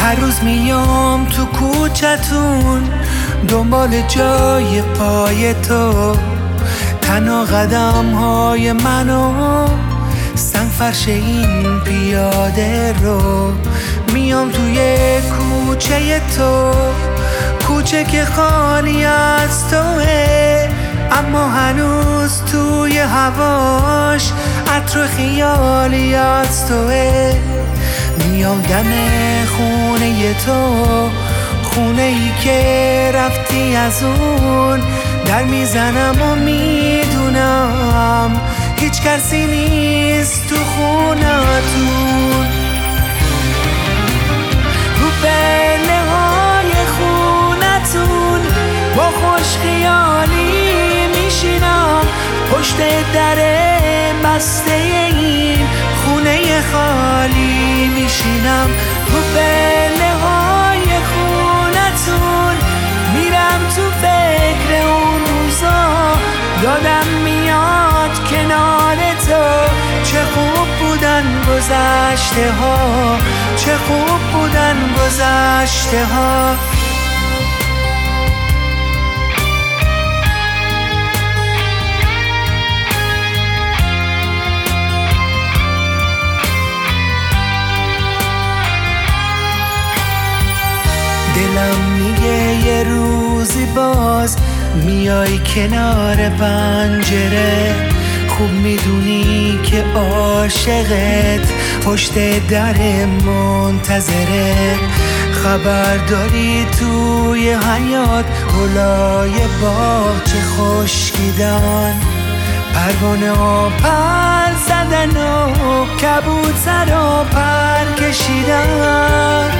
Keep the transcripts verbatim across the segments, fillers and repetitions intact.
هر روز میام تو کوچتون دنبال جای پای تو، تنها قدم های منو سنگ فرش این پیاده رو. میام توی کوچه تو، کوچه که خالی از توه، اما هنوز توی هواش عطر خیالی از توه. میام دم خونه تو، خونه ای که رفتی از اون، در میزنم و میدونم هیچ کسی نیست تو خونتون. رو پله های خونتون با خوش خیالی میشینم، پشت در بسته این خونه خالی میشینم. رو پله های خونتون میرم تو فکر اون روزا، یادم میاد کنار تو چه خوب بودن گذشته ها، چه خوب بودن گذشته ها. دلم میگه یه روزی باز میای کنار پنجره، خوب میدونی که عاشقت پشت در منتظره. خبر داری توی حیاط گلای باغ چه خشکیدن، پروانه ها پر زدن و کبوتر ها پر کشیدن.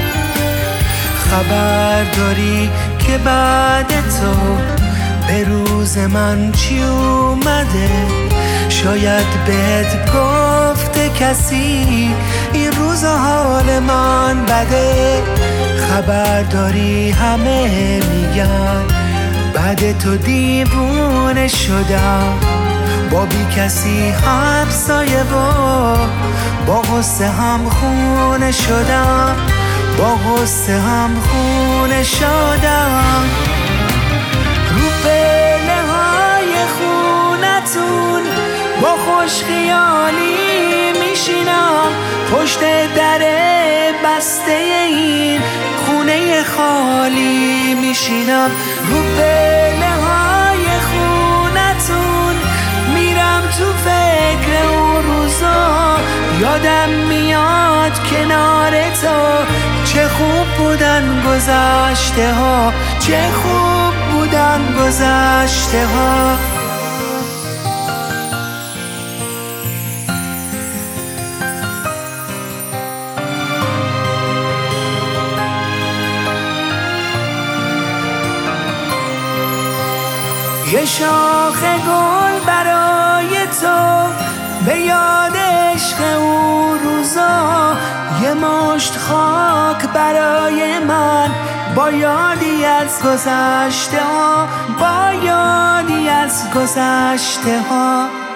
خبر داری که بعد تو به روز من چی اومده، شاید بهت گفته کسی این روز حال من بده. خبر داری همه میگن بعد تو دیوونه شدم، با بی کسی همسایه و با غصه هم خونه شدم، با غصه هم خونه شدم. رو پله های خونتون با خوش خیالی میشینم، پشت در بسته این خونه خالی میشینم. رو پله های خونتون میرم تو فکر اون روزا، یادم میاد کنار تو چه خوب بودن گذشته ها، چه خوب بودن گذشته ها. یه شاخ گل برای تو به یاد عشق اون روزا، یه مشت خاک برای من با یادی از گذشته ها، با یادی از گذشته ها.